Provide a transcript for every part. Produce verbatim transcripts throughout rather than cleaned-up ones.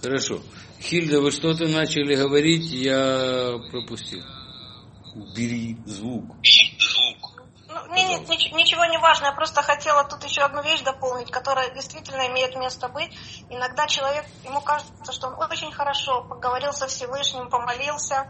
Хорошо. Хильда, вы что-то начали говорить, я пропустил. Убери звук. Ну, мне нет, ничего не важно, я просто хотела тут еще одну вещь дополнить, которая действительно имеет место быть. Иногда человек, ему кажется, что он очень хорошо поговорил со Всевышним, помолился,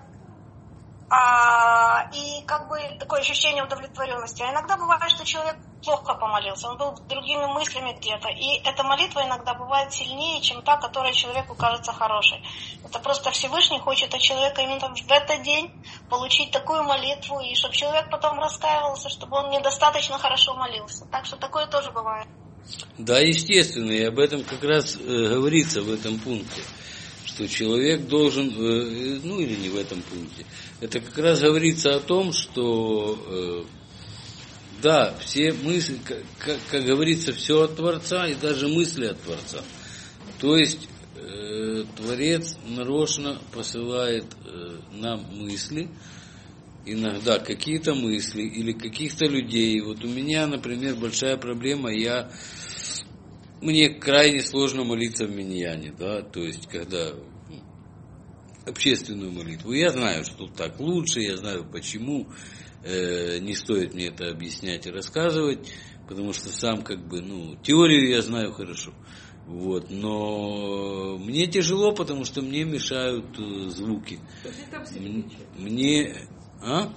а, и как бы такое ощущение удовлетворенности. А иногда бывает, что человек плохо помолился, он был другими мыслями где-то, и эта молитва иногда бывает сильнее, чем та, которая человеку кажется хорошей. Это просто Всевышний хочет от человека именно в этот день получить такую молитву, и чтобы человек потом раскаивался, чтобы он недостаточно хорошо молился. Так что такое тоже бывает. Да, естественно, и об этом как раз э, говорится в этом пункте, что человек должен, э, ну или не в этом пункте, это как раз говорится о том, что э, да, все мысли, как, как, как говорится, все от Творца, и даже мысли от Творца. То есть э, Творец нарочно посылает э, нам мысли, иногда какие-то мысли или каких-то людей. Вот у меня, например, большая проблема, я, мне крайне сложно молиться в миньяне, да, то есть когда ну, общественную молитву. Я знаю, что так лучше, я знаю почему. Не стоит мне это объяснять и рассказывать, потому что сам как бы, ну, теорию я знаю хорошо. Вот, но мне тяжело, потому что мне мешают э, звуки. Мне... А?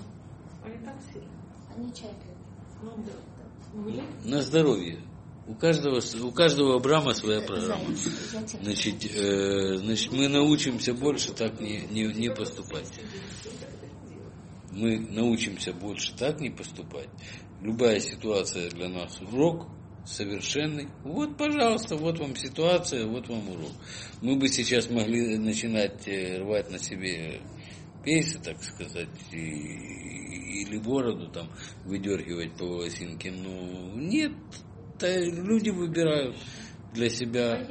На здоровье. У каждого, у каждого Абрама своя программа. Значит, э, значит, мы научимся больше так не, не, не поступать. Мы научимся больше так не поступать. Любая ситуация для нас урок совершенный. Вот, пожалуйста, вот вам ситуация, вот вам урок. Мы бы сейчас могли начинать рвать на себе пейсы, так сказать, и, или бороду там выдергивать по волосинке. Но нет, люди выбирают для себя.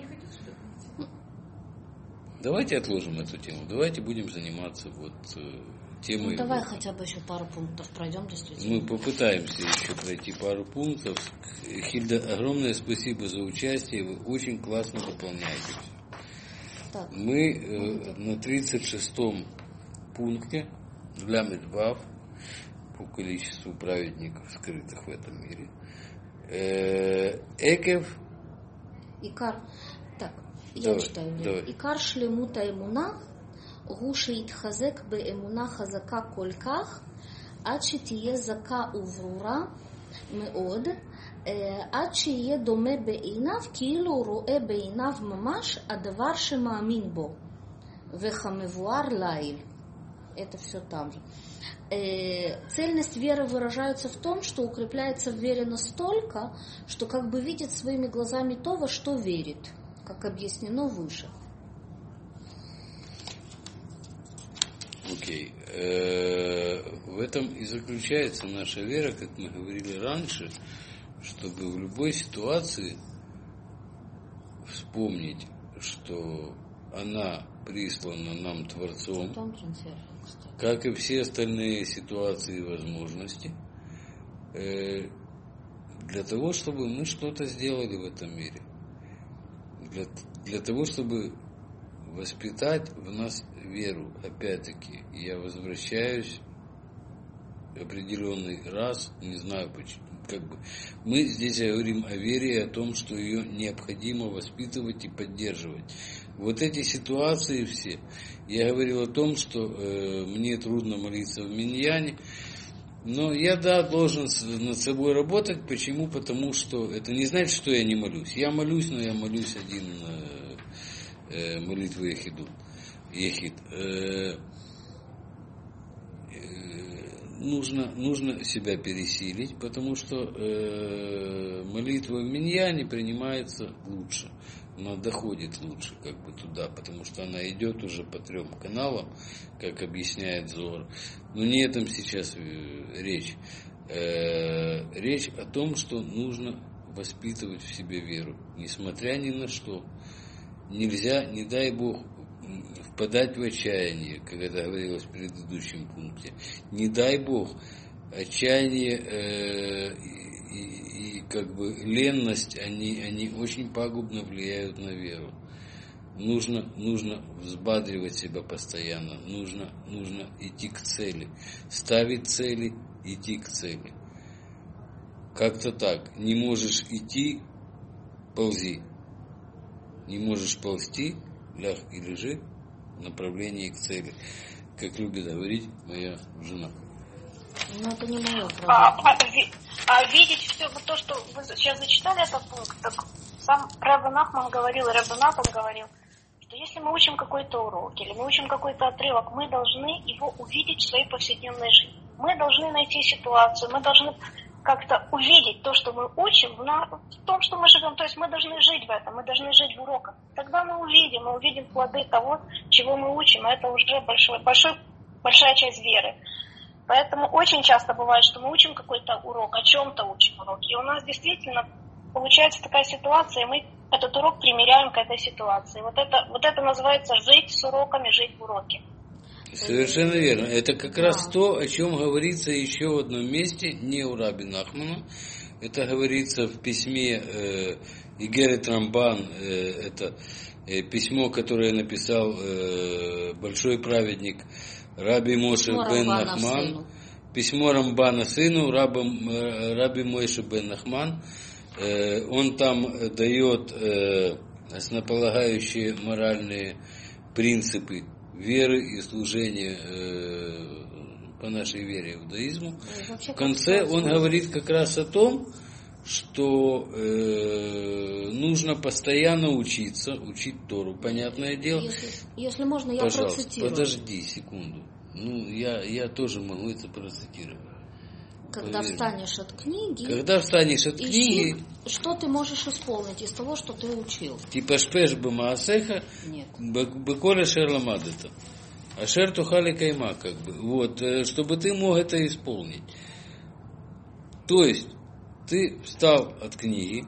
Давайте отложим эту тему. Давайте будем заниматься вот темой. Ну, давай хотя бы еще пару пунктов пройдем, действительно. Мы попытаемся еще пройти пару пунктов. Хильда, огромное спасибо за участие. Вы очень классно дополняете. Так, мы э, на тридцать шестом пункте Ламед Вав по количеству праведников, скрытых в этом мире. Э, Экев. Икар. Так, давай, я читаю. Давай. Икар шлемута эмуна הוא שיתחזק באמונה חזקה כל כך, עד שתהיה זכה וברורה מאוד, עד שיהיה דומה בעיניו, כאילו הוא רואה בעיניו ממש הדבר שמאמין בו, וכמבואר לעיל. Это все там же. Цельность веры выражается в том, что укрепляется в вере настолько, что как бы видит своими глазами то, во что верит, как объяснено выше. Окей. Okay. В этом и заключается наша вера, как мы говорили раньше, чтобы в любой ситуации вспомнить, что она прислана нам Творцом, как и все остальные ситуации и возможности, для того, чтобы мы что-то сделали в этом мире. Для, для того, чтобы воспитать в нас веру. Опять-таки, я возвращаюсь определенный раз, не знаю почему, как бы, мы здесь говорим о вере и о том, что ее необходимо воспитывать и поддерживать. Вот эти ситуации все, я говорил о том, что э, мне трудно молиться в миньяне, но я, да, должен над собой работать. Почему? Потому что это не значит, что я не молюсь. Я молюсь, но я молюсь один э, э, молитву Ехиду. Ехид. Э, э, нужно, нужно себя пересилить, потому что э, молитва в миньяне принимается лучше, она доходит лучше как бы туда, потому что она идет уже по трем каналам, как объясняет Зоар. Но не о этом сейчас речь. Э, речь о том, что нужно воспитывать в себе веру, несмотря ни на что. Нельзя, не дай Бог, впадать в отчаяние, как это говорилось в предыдущем пункте. Не дай Бог, отчаяние э, и, и как бы ленность, они, они очень пагубно влияют на веру. нужно, нужно взбадривать себя постоянно, нужно, нужно идти к цели, ставить цели, идти к цели. Как-то так. Не можешь идти, ползи. Не можешь ползти, ляг и лежи в направлении к цели. Как любит говорить моя жена. Ну, это не мое право. А, а, а видеть все, вот то, что вы сейчас зачитали этот пункт, так сам Ребе Нахман говорил, Ребе Натан говорил, что если мы учим какой-то урок или мы учим какой-то отрывок, мы должны его увидеть в своей повседневной жизни. Мы должны найти ситуацию, мы должны как-то увидеть то, что мы учим, в том, что мы живем. То есть мы должны жить в этом, мы должны жить в уроках. Тогда мы увидим, мы увидим плоды того, чего мы учим. А это уже большой, большой, большая часть веры. Поэтому очень часто бывает, что мы учим какой-то урок, о чем-то учим урок. И у нас действительно получается такая ситуация, и мы этот урок примеряем к этой ситуации. Вот это, вот это называется жить с уроками, жить в уроке. Совершенно верно. Это как раз то, о чем говорится еще в одном месте, не у Раби Нахмана. Это говорится в письме э, Игерет Рамбан, э, это э, письмо, которое написал э, большой праведник Раби Моше бен Нахман. Письмо Рамбана сыну, Раби, э, Раби Моше бен Нахман. Э, он там дает э, основополагающие моральные принципы веры и служения э, по нашей вере иудаизму. В конце он говорит как раз о том, что э, нужно постоянно учиться, учить Тору, понятное дело. Если, если можно, я Пожалуйста, процитирую. подожди секунду. Ну, я, я тоже могу это процитировать. Когда Поверь. Встанешь от книги, Когда встанешь от ищи, книги, что ты можешь исполнить из того, что ты учил. типа шпеш бамаасеха, беколя шер ламадета. Ашер тухали кайма, как бы. Вот, чтобы ты мог это исполнить. То есть, ты встал от книги,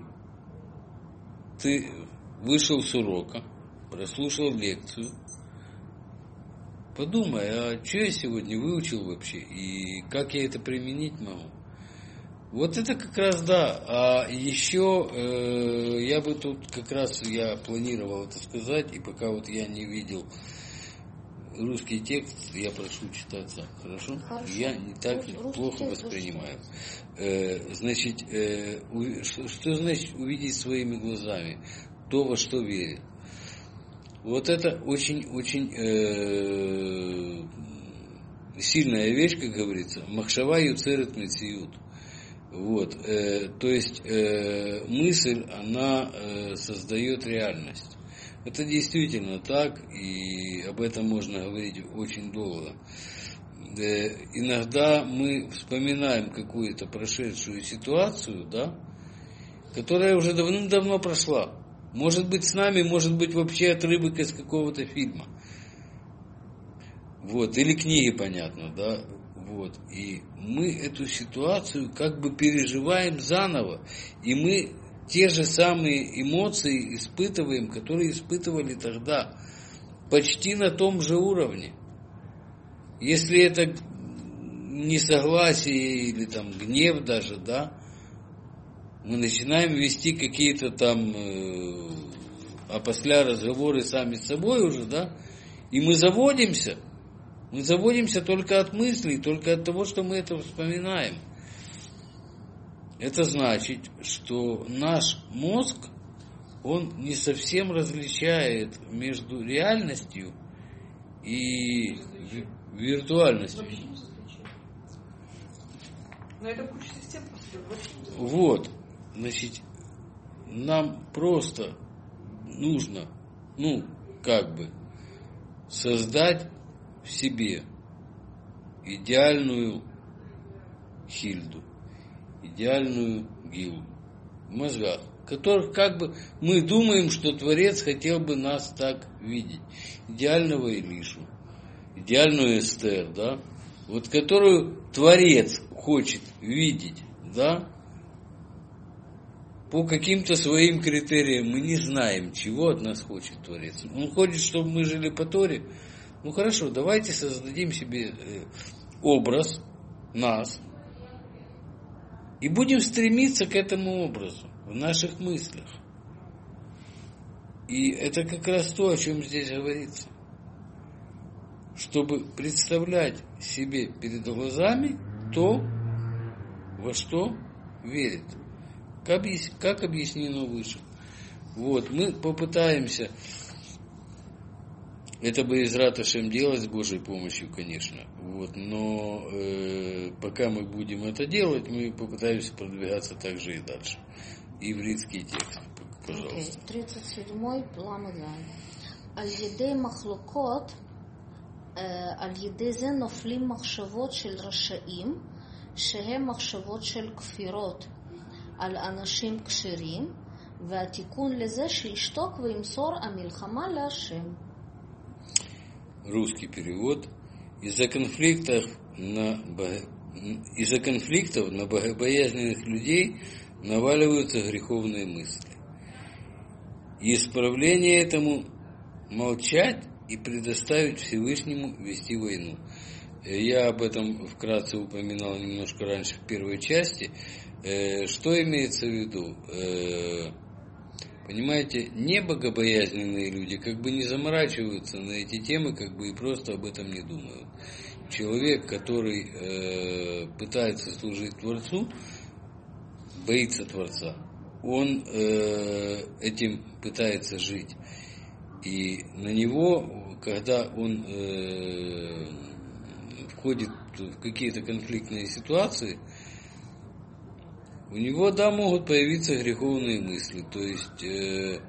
ты вышел с урока, прослушал лекцию, подумай, а что я сегодня выучил вообще, и как я это применить могу? Вот это как раз да. А еще э, я бы тут как раз, я планировал это сказать, и пока вот я не видел русский текст, я прошу читаться, хорошо? Хорошо. Я не так Рус, плохо воспринимаю. Э, значит, э, у, что, что значит увидеть своими глазами? То, во что верит. Вот это очень-очень э, сильная вещь, как говорится. Махшава юцерет мециют. Вот, э, то есть э, мысль, она э, создает реальность. Это действительно так, и об этом можно говорить очень долго. Э, иногда мы вспоминаем какую-то прошедшую ситуацию, да, которая уже давным-давно прошла. Может быть, с нами, может быть, вообще отрывок из какого-то фильма. Вот, или книги, понятно, да. Вот, и мы эту ситуацию как бы переживаем заново, и мы те же самые эмоции испытываем, которые испытывали тогда, почти на том же уровне. Если это несогласие или там гнев даже, да, мы начинаем вести какие-то там э, опосля разговоры сами с собой уже, да, и мы заводимся. Мы заводимся только от мыслей, только от того, что мы это вспоминаем. Это значит, что наш мозг, он не совсем различает между реальностью и виртуальностью. Но это куча систем просто. Вот, значит, нам просто нужно, ну, как бы, создать в себе идеальную Хильду, идеальную Гилу в мозгах, которых как бы мы думаем, что Творец хотел бы нас так видеть. Идеального Илишу, идеальную Эстер, да, вот которую Творец хочет видеть, да, по каким-то своим критериям. Мы не знаем, чего от нас хочет Творец. Он хочет, чтобы мы жили по Торе. Ну хорошо, давайте создадим себе образ нас и будем стремиться к этому образу в наших мыслях. И это как раз то, о чем здесь говорится. Чтобы представлять себе перед глазами то, во что верит. Как, как объяснено выше. Вот, мы попытаемся это бы Эзрат Ашем делать с Божьей помощью, конечно. Вот, но э, пока мы будем это делать, мы попытаемся продвигаться также и дальше. Ивритский текст, пожалуйста. Okay. тридцать седьмой ламадзайн. Аль-Едей Махлокот, Аль-Едей Зе Нофлим Махшавот Шель Рашаим, Шехем Махшавот Шель Кфирот, Аль-Анашим Кширим, והתיקון לזה שישתוק וימסור המלחמה להשם. Русский перевод. Из-за конфликтов на, из-за конфликтов на богобоязненных людей наваливаются греховные мысли. И исправление этому молчать и предоставить Всевышнему вести войну. Я об этом вкратце упоминал немножко раньше в первой части. Что имеется в виду? Понимаете, не богобоязненные люди как бы не заморачиваются на эти темы, как бы и просто об этом не думают. Человек, который э, пытается служить Творцу, боится Творца. Он э, этим пытается жить. И на него, когда он э, входит в какие-то конфликтные ситуации, у него, да, могут появиться греховные мысли. То есть э,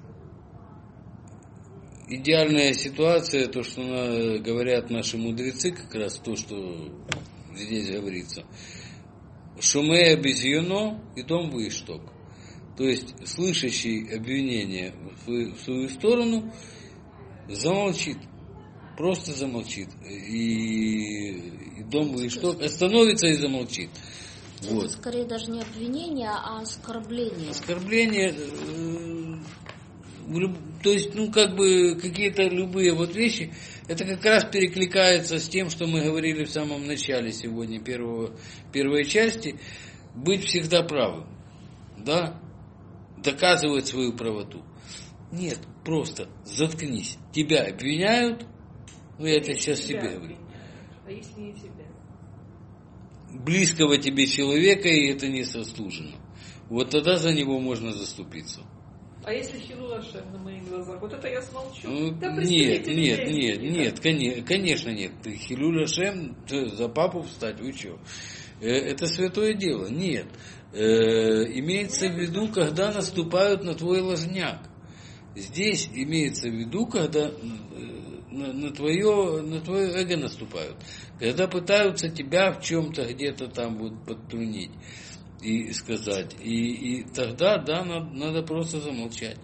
идеальная ситуация, то, что на, говорят наши мудрецы, как раз то, что здесь говорится. Шумея безьюно и дом вышток. То есть слышащий обвинение в, в свою сторону замолчит. Просто замолчит. И, и дом вышток остановится и замолчит. Это Вот. Скорее даже не обвинение, а оскорбление. Оскорбление, э, люб, то есть, ну, как бы, какие-то любые вот вещи, это как раз перекликается с тем, что мы говорили в самом начале сегодня, первого, первой части, быть всегда правым, да, доказывать свою правоту. Нет, просто заткнись. Тебя обвиняют, ну, я это сейчас себе говорю. А если не тебя? Близкого тебе человека, и это не заслуженно. Вот тогда за него можно заступиться. А если Хилул Ашем на моих глазах? Вот это я смолчу. Ну, да, нет, нет, нет, не нет, конечно, конечно нет. Хилул Ашем, за папу встать, вы что? Это святое дело. Нет. Имеется в виду, когда наступают на твой ложняк. Здесь имеется в виду, когда на, на, твое, на твое эго наступают. Когда пытаются тебя в чем-то где-то там вот подтрунить и сказать. И, и тогда, да, надо, надо просто замолчать.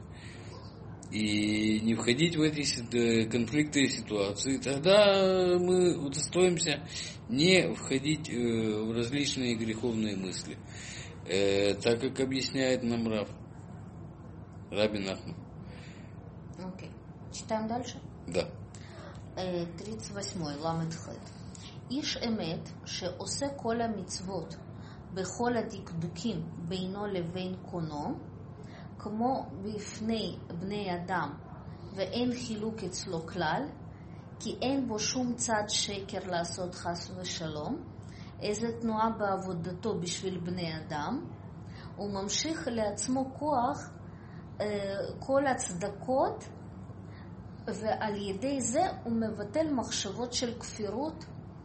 И не входить в эти конфликты и ситуации. Тогда мы удостоимся не входить в различные греховные мысли. Так как объясняет нам Рав, Раби Нахман. Окей. Читаем дальше? Да. тридцать восьмой, למד ח'. איש אמת שעושה כל המצוות בכל הדקדוקים בינו לבין קונו, כמו בפני בני אדם, ואין חילוק אצלו כלל, כי אין בו שום צד שקר לעשות חס ושלום, איזה תנועה בעבודתו בשביל בני אדם, הוא ממשיך לעצמו כוח כל הצדקות, ועל ידי זה הוא מבטל מחשבות של כפירות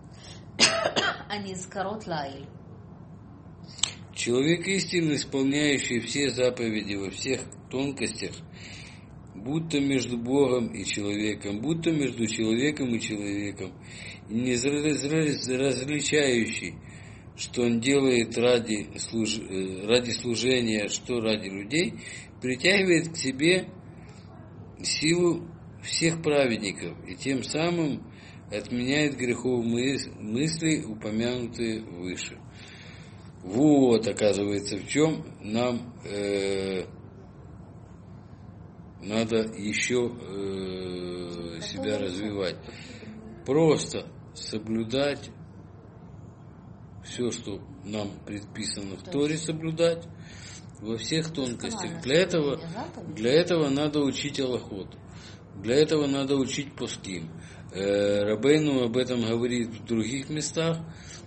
הנזכרות לעיל. Человек истинно исполняющий все заповеди во всех тонкостях, будто между Богом и человеком, будто между человеком и человеком, и не различающий, что он делает ради, служ... ради служения, что ради людей, притягивает к себе силу всех праведников и тем самым отменяет греховные мысли, упомянутые выше. Вот, оказывается, в чем нам э, надо еще э, себя развивать. Просто соблюдать все, что нам предписано в Торе соблюдать. во всех тонкостях. Для этого, для этого надо учить алахот. Для этого надо учить поским. Рабейну об этом говорит в других местах,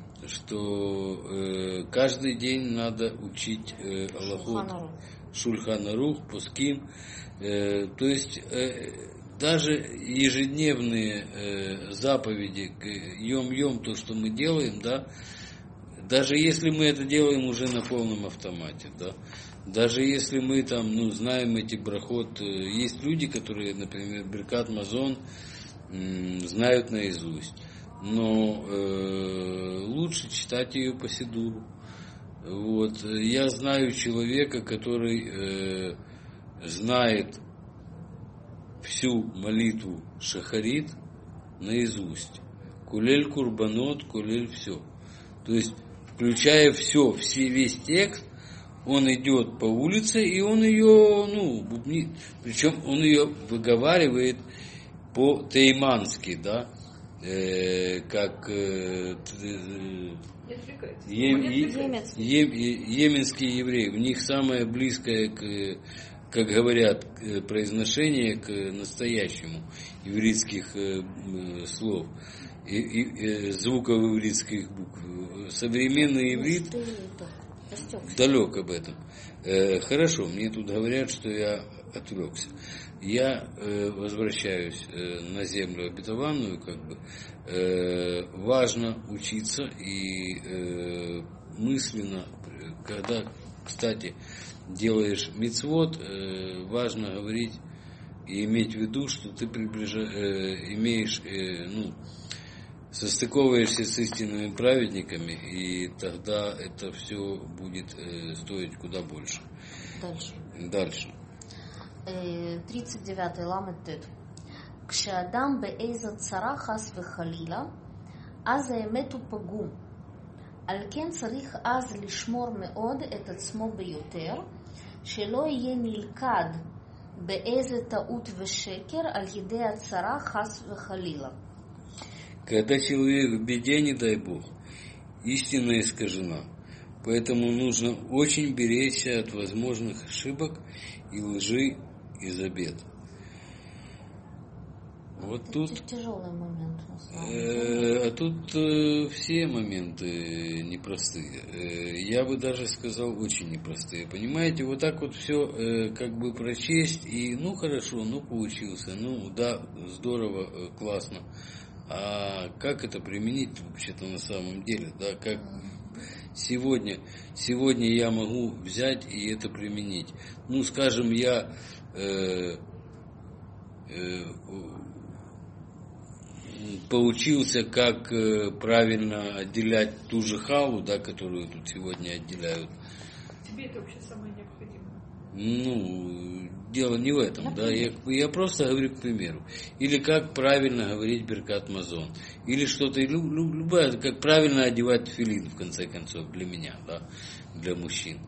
что каждый день надо учить алахот, Шульхан Арух, поским. То есть даже ежедневные заповеди, йом-йом, то, что мы делаем, да, даже если мы это делаем уже на полном автомате, да, даже если мы там, ну, знаем эти брахот, есть люди, которые, например, Беркат Мазон знают наизусть, но э, лучше читать ее по сидуру. Вот. Я знаю человека, который э, знает всю молитву Шахарит наизусть. Кулель Курбанот, кулель все. То есть, включая все, все, весь текст, он идет по улице, и он ее, ну, бубнит. Причем он ее выговаривает по-теймански, да, э, как э, Ем, ем, ем, йеменские евреи. У них самое близкое, к, как говорят, произношение к настоящему ивритских э, слов, и, и, звуков ивритских букв. Современный иврит далек об этом. Э, хорошо, мне тут говорят, что я отвлекся. Я э, возвращаюсь э, на землю обетованную, как бы. Э, важно учиться и э, мысленно, когда, кстати, делаешь мицвот, э, важно говорить и иметь в виду, что ты приближа, э, имеешь, э, ну, состыковываешься с истинными праведниками, и тогда это все будет э, стоить куда больше. Дальше. Дальше. тридцать девятый ламет тет. כשאדם באיזה צרה חס וחלילה, אז האמת הוא פגום. על כן צריך אז לשמור מאוד את עצמו ביותר, שלא יהיה נלכד באיזה טעות ושקר על ידי הצרה חס וחלילה. Когда человек в беде, не дай Бог, истина искажена. Поэтому нужно очень беречься от возможных ошибок и лжи из обет. Вот это тут тяжелый момент. Э, а тут э, все моменты непростые. Э, я бы даже сказал, очень непростые. Понимаете, вот так вот все э, как бы прочесть и, ну хорошо, ну поучился, ну да, здорово, э, классно. А как это применить вообще-то на самом деле, да, как сегодня, сегодня я могу взять и это применить. Ну, скажем, я э, э, поучился, как э, правильно отделять ту же халу, да, которую тут сегодня отделяют. Тебе это вообще самое необходимое? Ну, дело не в этом, да, я, я просто говорю к примеру. Или как правильно говорить Беркат Мазон. Или что-то, лю, лю, любая, как правильно одевать тфилин, в конце концов, для меня, да, для мужчин.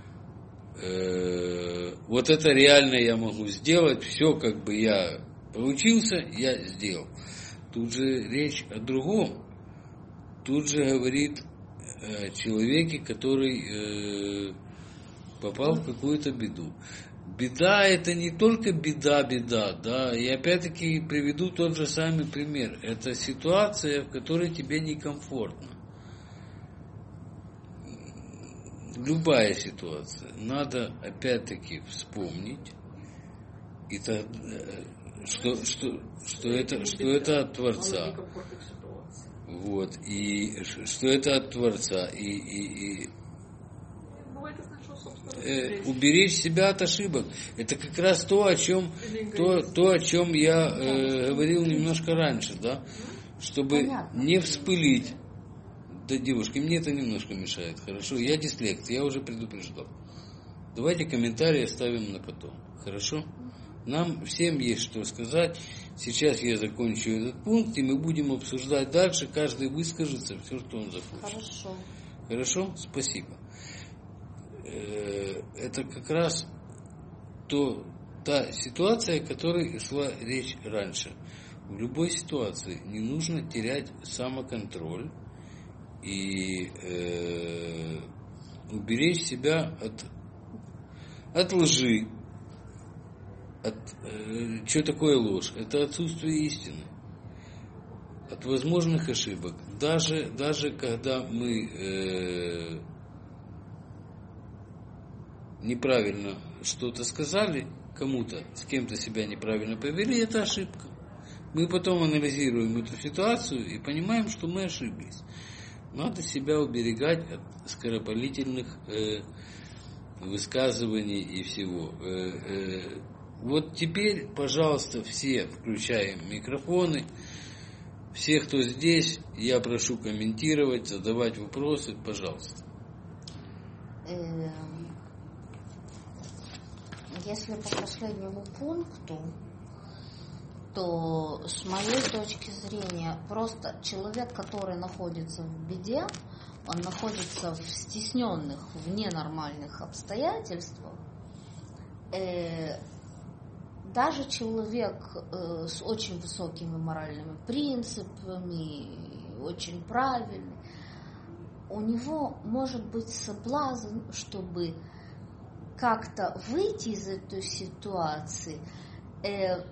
Э, вот это реально я могу сделать, все, как бы я поучился, я сделал. Тут же речь о другом. Тут же говорит о человеке, который э, попал в какую-то беду. Беда — это не только беда-беда, да, и опять-таки приведу тот же самый пример. Это ситуация, в которой тебе некомфортно. Любая ситуация. Надо опять-таки вспомнить, и тогда, что, что, что, это, что это от Творца. Вот, и что это от Творца. И, и, и э, уберечь себя от ошибок. Это как раз то, о чем, то, то, о чем я э, говорил немножко раньше, да? Чтобы не вспылить. Да, девушки, мне это немножко мешает, хорошо? Я дислект, я уже предупреждал. Давайте комментарии оставим на потом, хорошо? Нам всем есть что сказать. Сейчас я закончу этот пункт, и мы будем обсуждать дальше. Каждый выскажется все, что он захочет. Хорошо. Хорошо? Спасибо. Это как раз то, та ситуация, о которой шла речь раньше. В любой ситуации не нужно терять самоконтроль и э, уберечь себя от от лжи. От, э, что такое ложь? Это отсутствие истины. От возможных ошибок. Даже, даже когда мы э, неправильно что-то сказали кому-то, с кем-то себя неправильно повели, это ошибка. Мы потом анализируем эту ситуацию и понимаем, что мы ошиблись. Надо себя уберегать от скоропалительных э, высказываний и всего. Э, э, вот теперь, пожалуйста, все включаем микрофоны. Все, кто здесь, я прошу комментировать, задавать вопросы, пожалуйста. Если по последнему пункту, то с моей точки зрения, просто человек, который находится в беде, он находится в стесненных, в ненормальных обстоятельствах, э, даже человек э, с очень высокими моральными принципами, очень правильный, у него может быть соблазн, чтобы как-то выйти из этой ситуации, э,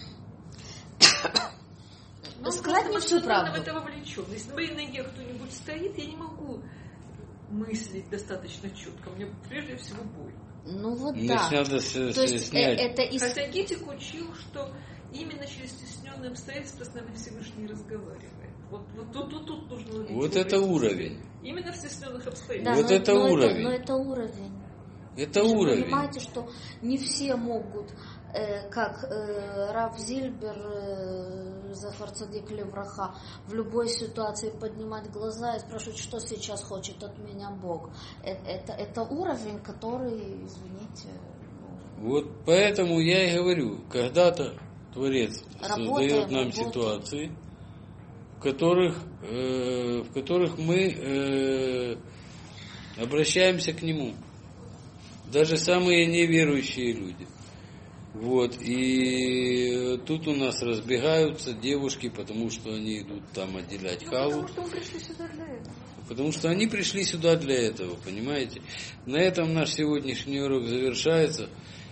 Ну, сказать не всю правду. В это вовлечен. Если на моей ноге кто-нибудь стоит, я не могу мыслить достаточно четко. Мне прежде всего больно. Ну вот Мне да. надо с, То с, есть снять. это из... Хотя Гитик учил, что именно через стесненные обстоятельства с нами Всевышний разговаривает. Вот, вот тут, тут, тут нужно увидеть. Вот это уровень. Именно в стесненных Да, обстоятельствах. Вот но, это но уровень. Это, но это уровень. Это Вы же уровень. понимаете, что не все могут, э, как э, Рав Зильбер, э, Захар Цадик Левраха, в любой ситуации поднимать глаза и спрашивать, что сейчас хочет от меня Бог. Это, это, это уровень, который, извините... Ну, Вот поэтому я и говорю, когда-то Творец Работаем, создает нам работаем. ситуации, в которых, э, в которых мы э, обращаемся к Нему. Даже самые неверующие люди. Вот. И тут у нас разбегаются девушки, потому что они идут там отделять Ну, халу. потому что мы пришли сюда для этого. Потому что они пришли сюда для этого, понимаете? На этом наш сегодняшний урок завершается.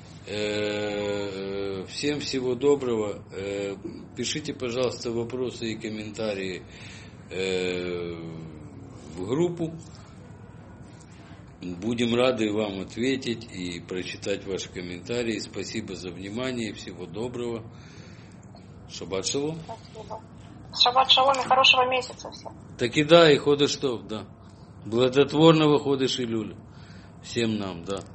Всем всего доброго. Пишите, пожалуйста, вопросы и комментарии в группу. Будем рады вам ответить и прочитать ваши комментарии. Спасибо за внимание. Всего доброго. Шаббат шалом. Спасибо. Шаббат шалом и хорошего месяца всем. Так и да, и ходыш тов, да. Благотворного ходыш Илюля. Всем нам, да.